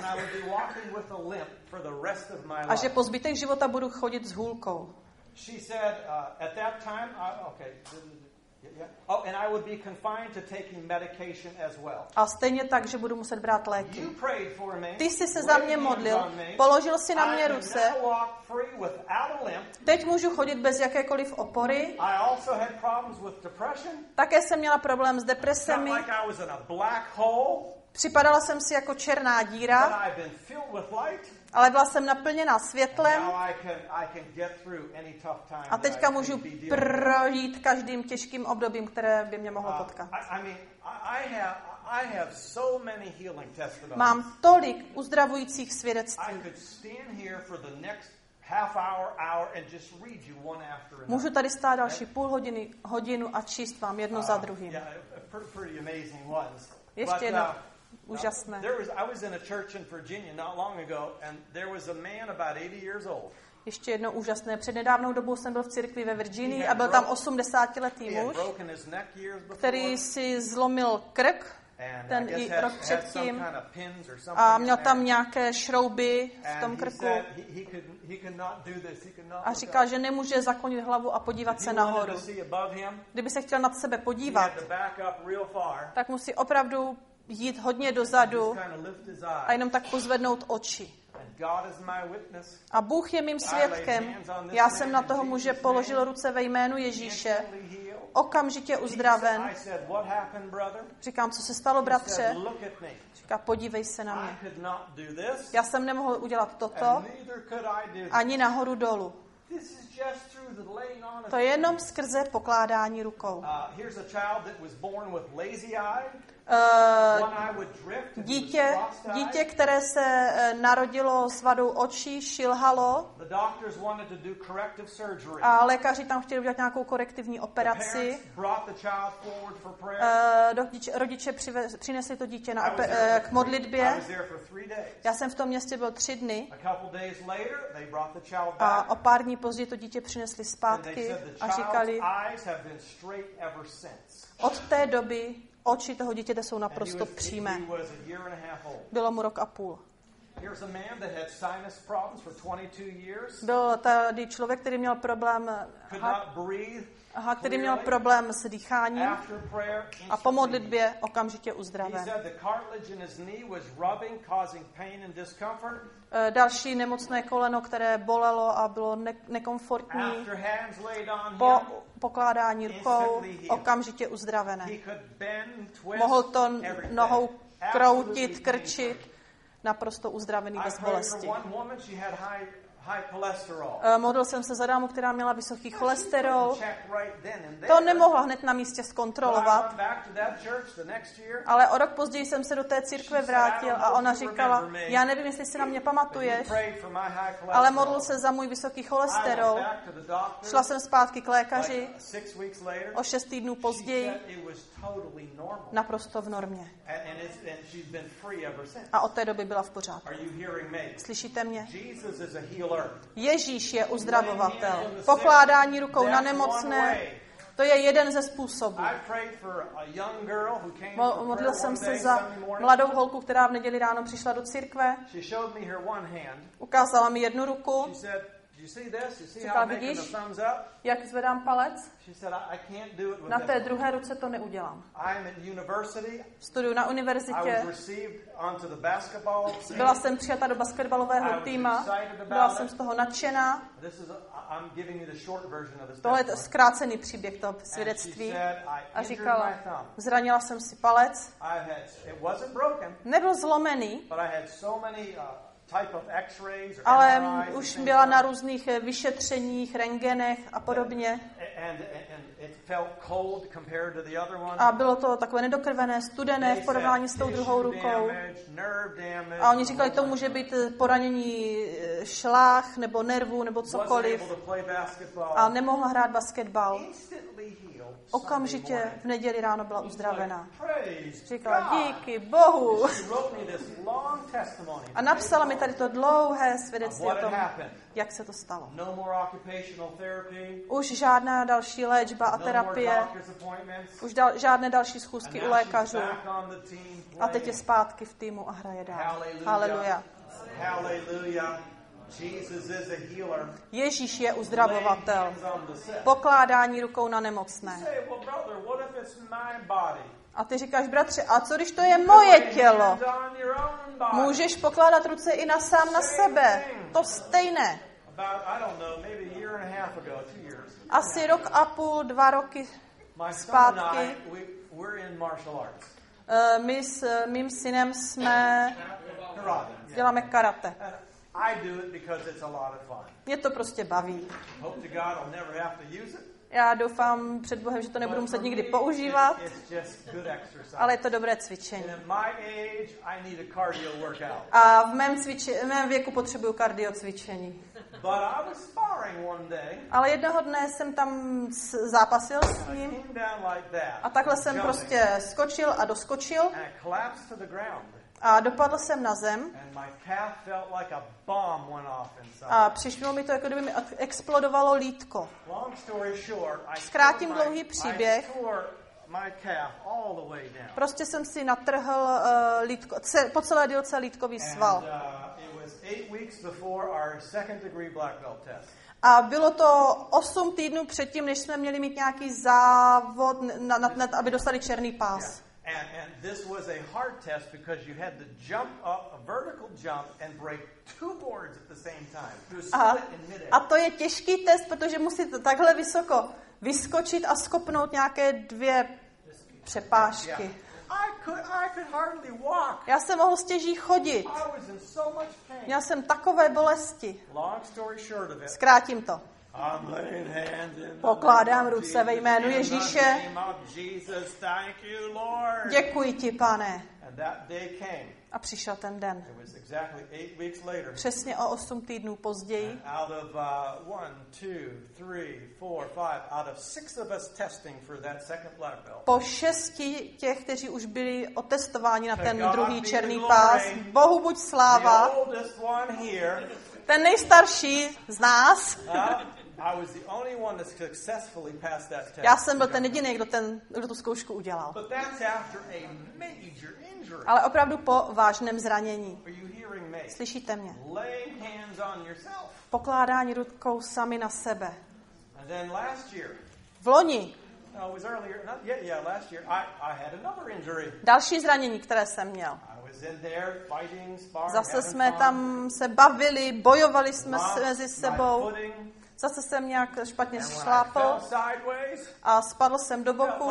A že po zbytek života budu chodit s hůlkou. A stejně tak, že budu muset brát léky. Ty jsi se za mě modlil, položil si na mě ruce, teď můžu chodit bez jakékoliv opory. Také jsem měla problém s depresemi. Připadala jsem si jako černá díra, ale byla jsem naplněná světlem a teďka můžu projít každým těžkým obdobím, které by mě mohlo potkat. Mám tolik uzdravujících svědectví. Můžu tady stát další půl hodiny, hodinu a číst vám jedno za druhým. Ještě jedno. Úžasné. Ještě jedno úžasné. Před nedávnou dobou jsem byl v církvi ve Virginii a byl tam 80letý muž, který si zlomil krk ten i rok předtím a měl tam nějaké šrouby v tom krku a říkal, že nemůže zaklonit hlavu a podívat se nahoru. Kdyby se chtěl nad sebe podívat, tak musí opravdu jít hodně dozadu a jenom tak pozvednout oči. A Bůh je mým svědkem. Já jsem na toho muže položil ruce ve jménu Ježíše. Okamžitě uzdraven. Říkám, co se stalo, bratře? Říká, podívej se na mě. Já jsem nemohl udělat toto, ani nahoru dolů. To je jenom skrze pokládání rukou. Dítě, které se narodilo s vadou očí, šilhalo a lékaři tam chtěli udělat nějakou korektivní operaci. Rodiče přinesli to dítě k modlitbě. Já jsem v tom městě byl 3 dny a o pár dní později to dítě přinesli zpátky a říkali, od té doby oči toho dítěte jsou naprosto přímé. Bylo mu 1,5 roku. Byl tady člověk, který měl problém s dýcháním a po modlitbě okamžitě uzdraven. Další nemocné koleno, které bolelo a bylo nekomfortní, po pokládání rukou okamžitě uzdravené. Mohl to nohou kroutit, krčit, naprosto uzdravený bez bolesti. Modlil jsem se za dámu, která měla vysoký cholesterol. To nemohla hned na místě zkontrolovat. Ale o rok později jsem se do té církve vrátil a ona říkala, já nevím, jestli si na mě pamatuješ, ale modlil se za můj vysoký cholesterol. Šla jsem zpátky k lékaři. O 6 týdnů později naprosto v normě. A od té doby byla v pořádku. Slyšíte mě? Ježíš je uzdravovatel. Pokládání rukou na nemocné, to je jeden ze způsobů. Modlil jsem se za mladou holku, která v neděli ráno přišla do církve. Ukázala mi jednu ruku Říkala, vidíš, jak zvedám palec? Na té druhé ruce to neudělám. Studuju na univerzitě. Byla jsem přijata do basketbalového týma. Byla jsem z toho nadšená. Tohle je zkrácený příběh toho svědectví. A říkala, zranila jsem si palec. Nebyl zlomený, ale už byla na různých vyšetřeních, rentgenech a podobně. A bylo to takové nedokrvené, studené v porovnání s tou druhou rukou. A oni říkali, to může být poranění šlách nebo nervů nebo cokoliv. A nemohla hrát basketbal. Okamžitě v neděli ráno byla uzdravená. Říkala, díky Bohu. A napsala mi tady to dlouhé svědectví o tom, jak se to stalo. Už žádná další léčba a terapie, už žádné další schůzky u lékařů. A teď je zpátky v týmu a hraje dál. Haleluja. Ježíš je uzdravovatel. Pokládání rukou na nemocné. A ty říkáš, bratře, a co když to je moje tělo? Můžeš pokládat ruce i sám na sebe. To stejné. Asi rok a půl, 2 roky zpátky my s mým synem děláme karate. Mě to prostě baví. Já doufám před Bohem, že to nebudu muset nikdy používat, ale je to dobré cvičení. A v mém věku potřebuju kardio cvičení. Ale jednoho dne jsem tam zápasil s ním a takhle jsem prostě skočil a doskočil a dopadl jsem na zem a přišlo mi to, jako kdyby mi explodovalo lítko. Zkrátím dlouhý příběh. Prostě jsem si natrhl po celé délce lítkový sval. A bylo to 8 týdnů předtím, než jsme měli mít nějaký závod, aby dostali černý pás. And this was a hard test because you had to jump up a vertical jump and break 2 boards at the same time. A to je těžký test, protože musíte takhle vysoko vyskočit a skopnout nějaké 2 přepážky. I could hardly walk. Já jsem mohl stěží chodit. Měl jsem takové bolesti. Zkrátím to. Pokládám ruce ve jménu Ježíše. Děkuji ti, Pane. A přišel ten den. Přesně o 8 týdnů později. Po 6 těch, kteří už byli otestováni na ten druhý černý pás, Bohu buď sláva. Ten nejstarší z nás. Já jsem byl ten jediný, kdo tu zkoušku udělal. Ale opravdu po vážném zranění. Slyšíte mě? Pokládání rukou sami na sebe. V loni. Další zranění, které jsem měl. Zase jsme tam se bavili, bojovali jsme mezi sebou. Zase jsem nějak špatně šlápl a spadl jsem do boku.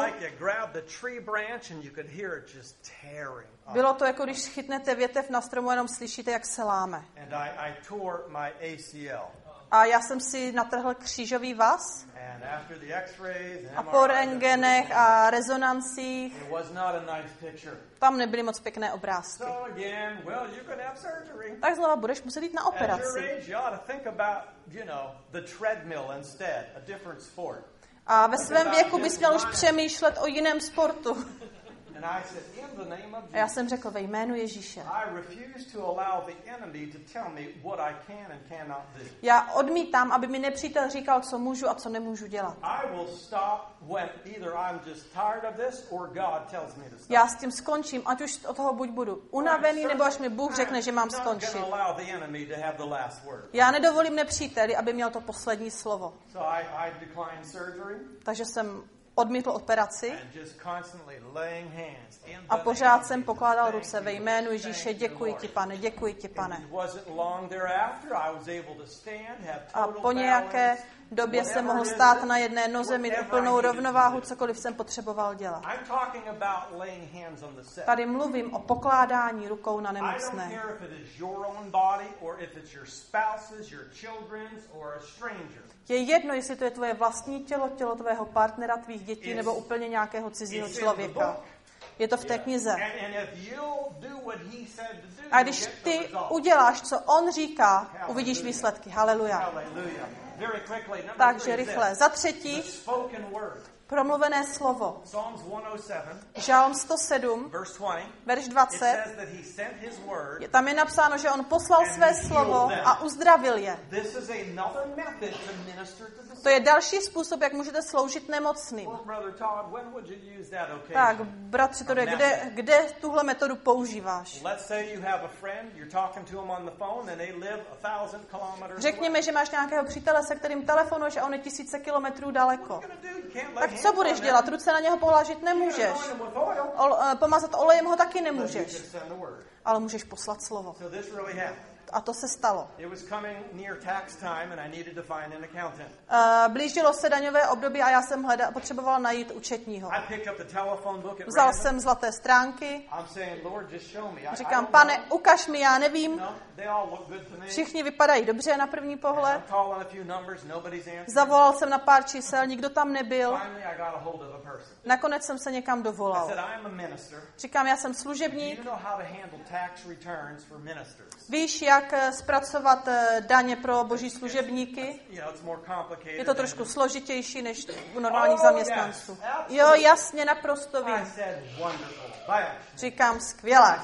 Bylo to, jako když chytnete větev na stromu a jenom slyšíte, jak se láme. A já jsem si natrhl křížový vaz. A po rentgenech a rezonancích tam nebyly moc pěkné obrázky. Tak znova budeš muset jít na operaci. A ve svém věku bys měl už přemýšlet o jiném sportu. A já jsem řekl ve jménu Ježíše. Já odmítám, aby mi nepřítel říkal, co můžu a co nemůžu dělat. Já s tím skončím, ať už od toho buď budu unavený, nebo až mi Bůh řekne, že mám skončit. Já nedovolím nepříteli, aby měl to poslední slovo. Takže jsem odmítl operaci a pořád jsem pokládal ruce ve jménu Ježíše. Děkuji ti, pane, děkuji ti, pane. A po nějaké době jsem mohl stát na jedné noze, mít úplnou rovnováhu, cokoliv jsem potřeboval dělat. Tady mluvím o pokládání rukou na nemocné. Je jedno, jestli to je tvoje vlastní tělo, tělo tvého partnera, tvých dětí, nebo úplně nějakého cizího člověka. Je to v té knize. A když ty uděláš, co on říká, uvidíš výsledky. Haleluja. Takže rychle. Za třetí, promluvené slovo. Žalm 107, verš 20. Tam je napsáno, že on poslal své slovo a uzdravil je. To je další způsob, jak můžete sloužit nemocným. Tak, bratři, to je, kde tuhle metodu používáš? Řekněme, že máš nějakého přítele, se kterým telefonuješ a on je 1000 kilometrů daleko. Tak co budeš dělat? Ruce na něho položit nemůžeš. Pomazat olejem ho taky nemůžeš. Ale můžeš poslat slovo. A to se stalo. Blížilo se daňové období a já jsem potřeboval najít účetního. Vzal jsem zlaté stránky. Říkám, pane, ukaž mi, já nevím. Všichni vypadají dobře na první pohled. Zavolal jsem na pár čísel, nikdo tam nebyl. Nakonec jsem se někam dovolal. Říkám, já jsem služebník. Víš, jak zpracovat daně pro boží služebníky? Je to trošku složitější než u normálních zaměstnanců. Jo, jasně, naprosto vím. Říkám, skvělé.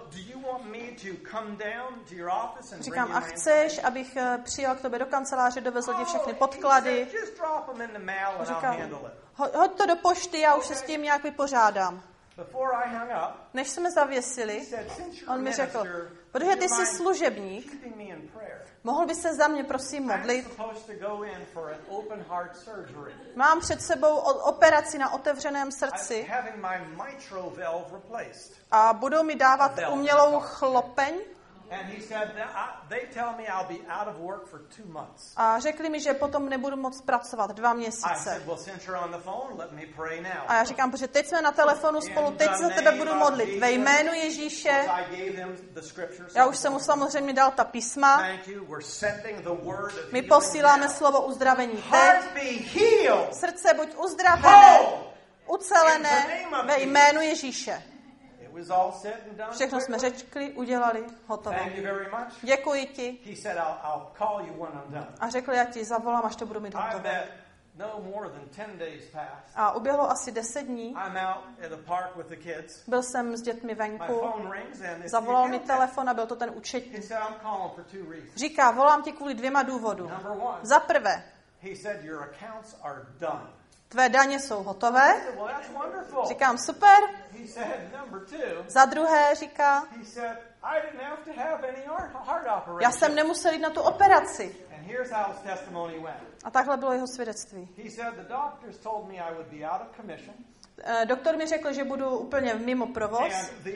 Říkám, a chceš, abych přijel k tobě do kanceláře, dovezl ti všechny podklady? Říkám, hoď to do pošty, já už se s tím nějak vypořádám. Než jsme zavěsili, on mi řekl, protože ty jsi služebník, mohl by se za mě prosím modlit? Mám před sebou operaci na otevřeném srdci a budou mi dávat umělou chlopeň. A řekli mi, že potom nebudu moct pracovat 2 měsíce. A já říkám, protože teď jsme na telefonu spolu, teď se za tebe budu modlit. Ve jménu Ježíše. Já už jsem mu samozřejmě dal ta písma. My posíláme slovo uzdravení teď. Srdce buď uzdravené, ucelené ve jménu Ježíše. Všechno jsme řekli, udělali, hotovo. Děkuji ti. A řekl, já ti zavolám, až to budu mít hotové. A uběhlo asi 10 dní. Byl jsem s dětmi venku. Zavolal mi telefon a byl to ten účetní. Říká, volám ti kvůli 2 důvodům. Za prvé, tvé daně jsou hotové. Říkám, super. Za druhé říká, já jsem nemusel jít na tu operaci. A takhle bylo jeho svědectví. Doktor mi řekl, že budu úplně mimo provoz.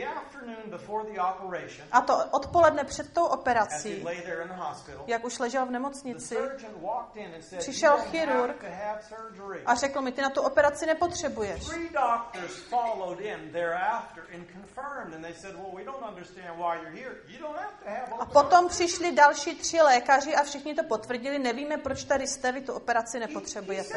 A to odpoledne před tou operací, jak už ležel v nemocnici, přišel chirurg a řekl mi, ty na tu operaci nepotřebuješ. A potom přišli další 3 lékaři a všichni to potvrdili, nevíme, proč tady jste, vy tu operaci nepotřebujete.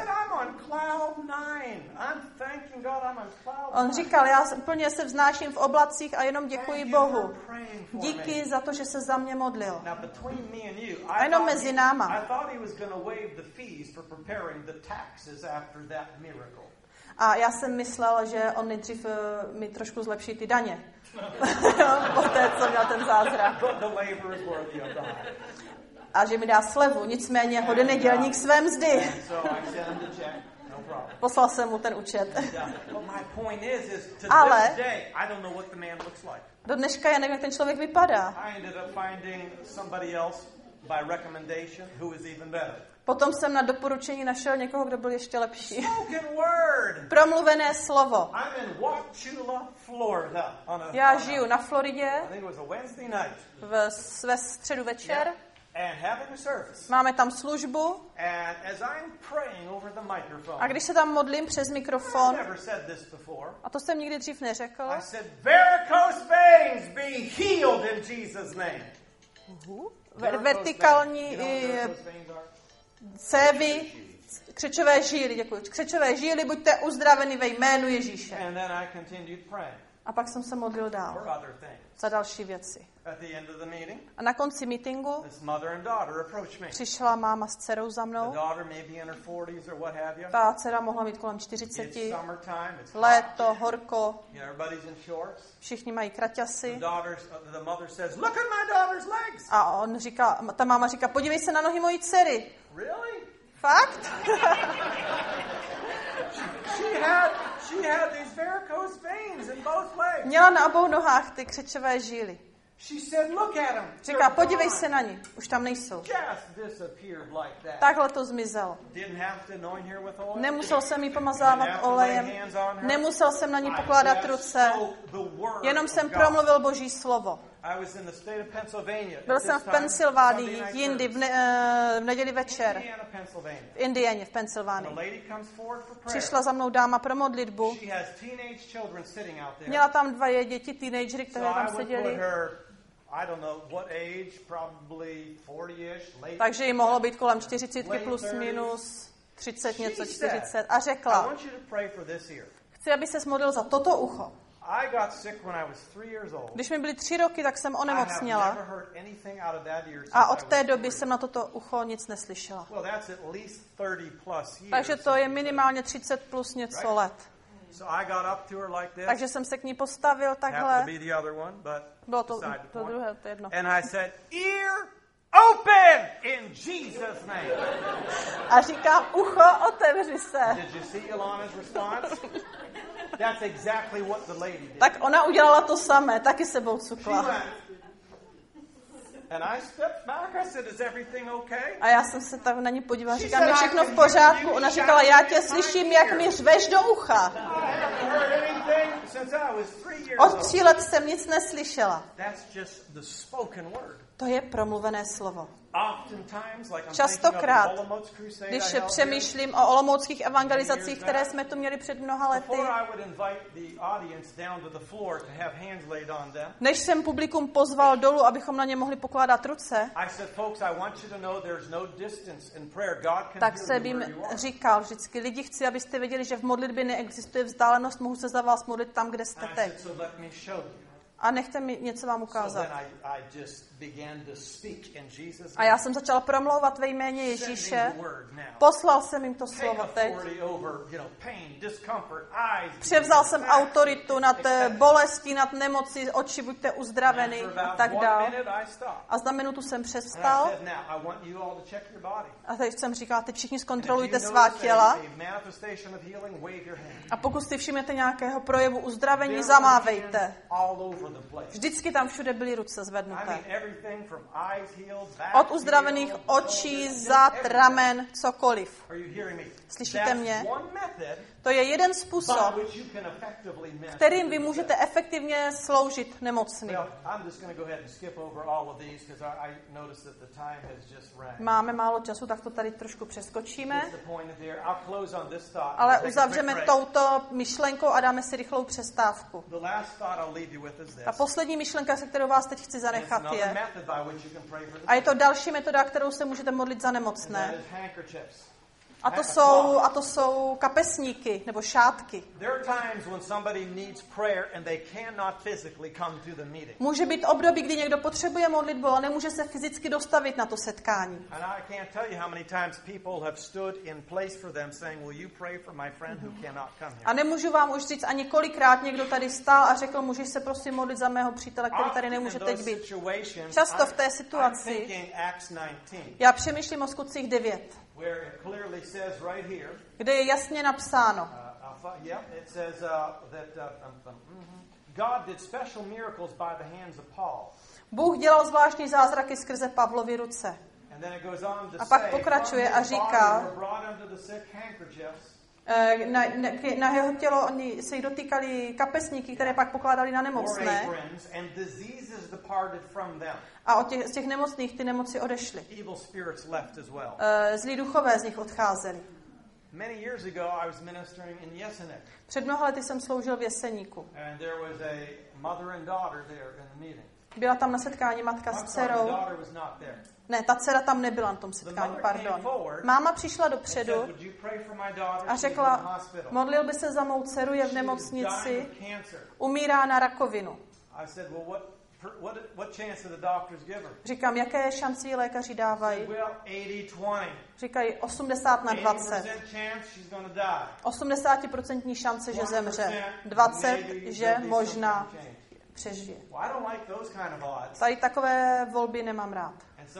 On říkal, já úplně se vznáším v oblacích a jenom děkuji Bohu. Díky za to, že se za mě modlil. A jenom mezi náma. A já jsem myslela, že on nejdřív mi trošku zlepší ty daně. Poté, co měl ten zázrak. A že mi dá slevu, nicméně hodin nedělník své mzdy. Poslal jsem mu ten účet. Ale do dneška já nevím, jak ten člověk vypadá. Potom jsem na doporučení našel někoho, kdo byl ještě lepší. Promluvené slovo. Já žiju na Floridě ve středu večer. Máme tam službu. A když se tam modlím přes mikrofon, a to jsem nikdy dřív neřekl, vertikální cévy, křečové žíly, děkuji. Křečové žíly, buďte uzdraveni ve jménu Ježíše. A pak jsem se modlil dál za další věci. A na konci meetingu přišla máma s dcerou za mnou. Ta dcera mohla mít kolem 40. Léto, horko. Všichni mají kraťasy. A on říká, ta máma říká, podívej se na nohy mojí dcery. Fakt? Měla na obou nohách ty křečové žíly. Říká, podívej se na ně, už tam nejsou. Takhle to zmizelo. Nemusel jsem jí pomazávat olejem, nemusel jsem na ní pokládat ruce, jenom jsem promluvil Boží slovo. Byl jsem v Pensylvánii, jindy v neděli večer, v Indianě, v Pensylvánii. Přišla za mnou dáma pro modlitbu. Měla tam 2 děti, teenagery, které tam seděli. Takže jí mohlo být kolem 40 plus minus 30 něco, 40. A řekla, chci, aby ses modlil za toto ucho. Když mi byly 3 roky, tak jsem onemocněla. A od té doby jsem na toto ucho nic neslyšela. Takže to je minimálně 30 plus něco let. Takže jsem se k ní postavil takhle. Bylo to druhé, to jedno. Open in Jesus' name. A říkám, ucho, otevři se. Did you see Ilana's response? That's exactly what the lady did. Tak ona udělala to samé, taky sebou cukla. And I stepped back. I said, "Is everything okay?" A já jsem se tak na ní podívala, říkám, je všechno v pořádku? Ona říkala, já tě slyším, jak mi řveš do ucha. Od 3 let jsem nic neslyšela. To je promluvené slovo. Častokrát, když přemýšlím o olomouckých evangelizacích, které jsme tu měli před mnoha lety, než jsem publikum pozval dolů, abychom na ně mohli pokládat ruce, tak jsem jim říkal vždycky, lidi, chci, abyste věděli, že v modlitbě neexistuje vzdálenost, mohu se za vás modlit tam, kde jste teď. A nechte mi něco vám ukázat. A já jsem začal promlouvat ve jméně Ježíše. Poslal jsem jim to slovo teď. Převzal jsem autoritu nad bolestí, nad nemocí, oči buďte uzdraveni a tak dál. A za minutu jsem přestal. A teď jsem říkal, teď všichni zkontrolujte svá těla. A pokud si všimnete nějakého projevu uzdravení, zamávejte. Vždycky tam všude byly ruce zvednuté. Od uzdravených očí, zad, ramen, cokoliv. Slyšíte mě? To je jeden způsob, kterým vy můžete efektivně sloužit nemocným. Máme málo času, tak to tady trošku přeskočíme. Ale uzavřeme touto myšlenkou a dáme si rychlou přestávku. A poslední myšlenka, se kterou vás teď chci zanechat, je, a je to další metoda, kterou se můžete modlit za nemocné. A to jsou kapesníky nebo šátky. Může být období, kdy někdo potřebuje modlitbu, ale nemůže se fyzicky dostavit na to setkání. A nemůžu vám už říct, ani kolikrát někdo tady stál a řekl, můžeš se prosím modlit za mého přítele, který tady nemůže teď být. Často v té situaci já přemýšlím o Skutcích 9. Kde je jasně napsáno. Bůh dělal zvláštní zázraky skrze Pavlovy ruce. A pak pokračuje a říká, na jeho tělo oni se jí dotýkali kapesníky, které pak pokládali na nemocné. A z těch nemocných ty nemoci odešly. Zlí duchové z nich odcházeli. Před mnoha lety jsem sloužil v Jeseníku. Byla tam na setkání matka s dcerou. Ne, ta dcera tam nebyla na tom setkání, pardon. Máma přišla dopředu a řekla, modlil by se za mou dceru, je v nemocnici, umírá na rakovinu. Říkám, jaké šanci lékaři dávají? Říkají 80/20. 80% šance, že zemře. 20, že možná přežije. Tady takové volby nemám rád.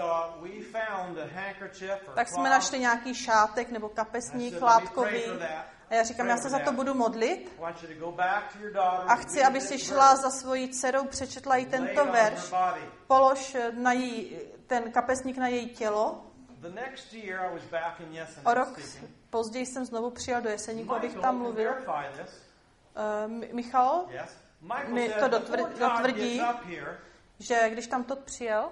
Tak jsme našli nějaký šátek nebo kapesník látkový. A já říkám, já se za to budu modlit a chci, aby si šla za svojí dcerou, přečetla jí tento verš, polož ten kapesník na její tělo. O rok později jsem znovu přijel do Jeseníku, abych tam mluvil. Michal mi to dotvrdí, že když tam to přijel,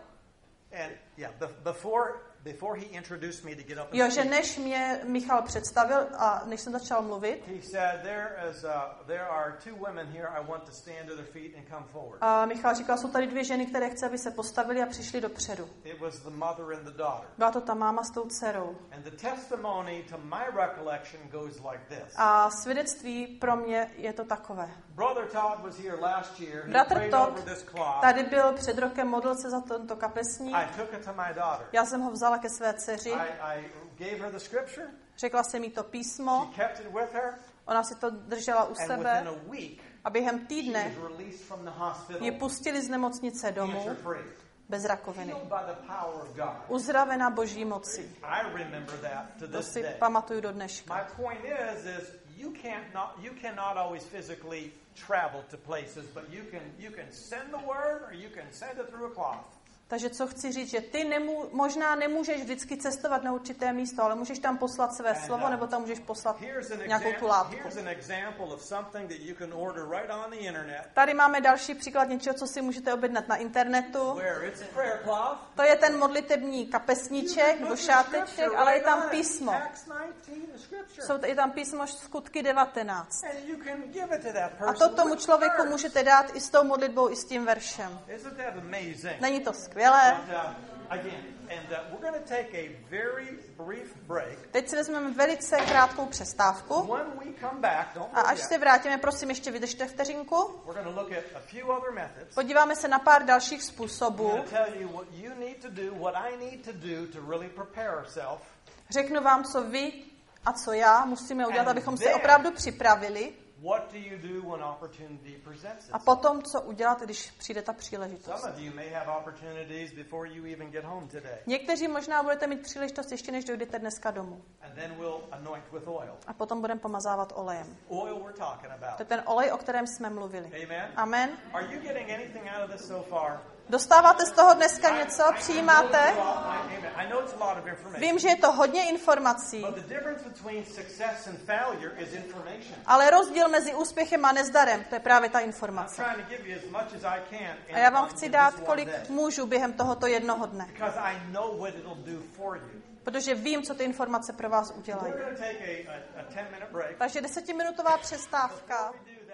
že než mě Michal představil a než jsem začal mluvit, a Michal říkal, jsou tady 2 ženy, které chce, aby se postavily a přišly dopředu. Byla to ta máma s tou dcerou. A svědectví pro mě je to takové. Bratr Todd tady byl před rokem, modlil se za tento kapesník. Já jsem ho vzala ke své dceři. Řekla jsem jí to písmo. Ona si to držela u sebe. A během týdne ji pustili z nemocnice domů bez rakoviny. Uzdravena Boží mocí. To si pamatuju do dneška. You cannot always physically travel to places, but you can send the word or you can send it through a cloth. Takže co chci říct, že ty možná nemůžeš vždycky cestovat na určité místo, ale můžeš tam poslat své slovo, nebo tam můžeš poslat nějakou tu látku. Tady máme další příklad něčeho, co si můžete objednat na internetu. To je ten modlitební kapesníček nebo šáteček, ale je tam písmo. Je tam písmo Skutky 19. A to tomu člověku můžete dát i s tou modlitbou, i s tím veršem. Není to skvělé? Teď si vezmeme velice krátkou přestávku. A až se vrátíme, prosím, ještě vydržte vteřinku. Podíváme se na pár dalších způsobů. Řeknu vám, co vy a co já musíme udělat, abychom se opravdu připravili. A potom, co udělat, když přijde ta příležitost. Někteří možná budete mít příležitost ještě, než dojdete dneska domů. A potom budeme pomazávat olejem. To je ten olej, o kterém jsme mluvili. Amen. Dostáváte z toho dneska něco? Přijímáte? Vím, že je to hodně informací. Ale rozdíl mezi úspěchem a nezdarem, to je právě ta informace. A já vám chci dát, kolik můžu během tohoto jednoho dne. Protože vím, co ty informace pro vás udělají. Takže 10minutová přestávka.